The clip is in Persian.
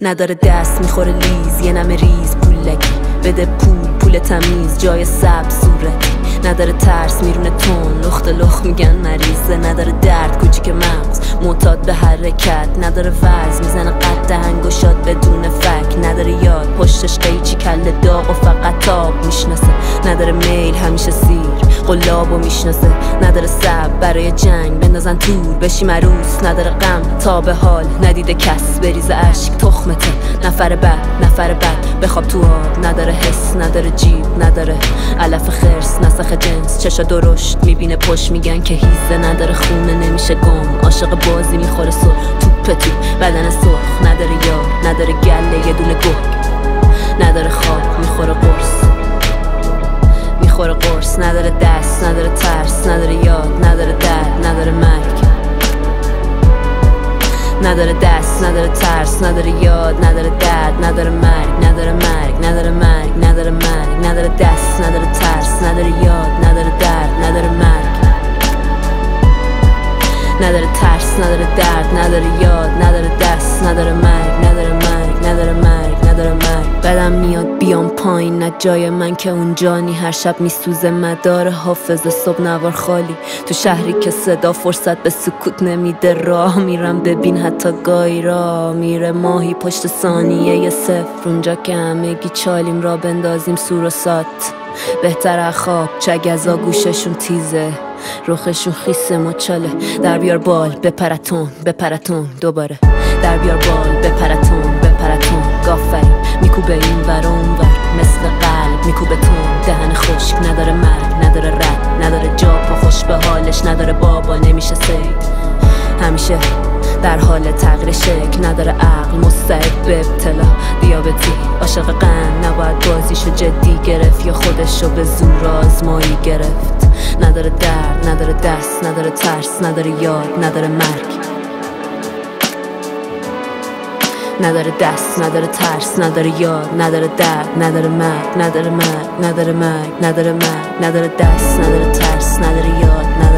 نداره دست میخوره لیز، یه نمه ریز پولکی بده پول تمیز جای سبز صورتی. نداره ترس میرونه تون لخت لخت میگن مریضه. نداره درد کوچیک مغز معتاد به حرکت. نداره وزن میزنه قد دهن گشاد بدون فک. نداره یاد پشتش قیچی کله داغ و فقط تاب میشناسه. نداره میل همیشه سیر قلابو میشناسه. نداره صبر برای جنگ بندازن تور بشی مروس. نداره غم تا به حال ندیده کس بریزه اشک تخمته. نفر بعد بخواب تو آب. نداره حس نداره جیب نداره علف خرس نسخ جنس. چشا درشت میبینه پشت میگن که هیزه. نداره خونه نمیشه گم عاشق بازی میخوره سر توپ بدن سرخ. نداره یار نداره گله یه دونه گرگ. نداره خواب میخوره قرص. نداره دست نداره ترس نداره یاد نداره درد نداره مرگ. نداره دست نداره ترس نداره یاد نداره درد نداره مرگ. نداره دست نداره ترس نداره یاد نداره درد نداره مرگ. نداره ترس نداره درد نداره یاد نداره دست نداره مرگ. نداره مرگ. بدم میاد بیام پایین نه جای من که اونجانی. هر شب میسوزه مدار حافظه صبح نوار خالی. تو شهری که صدا فرصت به سکوت نمیده. راه میرم ببین حتی گاهی را میره ماهی پشت ثانیه یه صفر. اونجا که همگی چالیم را بندازیم سور و سات. بهتر خواب چگزا گوششون تیزه روخشون خیسه مچاله. در بیار بال بپرتون دوباره. در بیار بال بپرتون گافرین میکوبه این ور اون ور مثل قلب میکوبه تون. دهن خشک نداره مرگ نداره رد نداره جا پا خوش به حالش. نداره بابا نمیشه سید همیشه در حال تغییر شکل. نداره عقل مستعد به ابتلا دیابتی عاشق قند. نباید بازیشو جدی گرفت یا خودشو به زور آزمایی گرفت. نداره درد نداره دست نداره ترس نداره یاد نداره مرگ. نداره دست نداره ترس نداره یاد نداره درد نداره مرگ. نداره دست نداره ترس نداره یاد نداره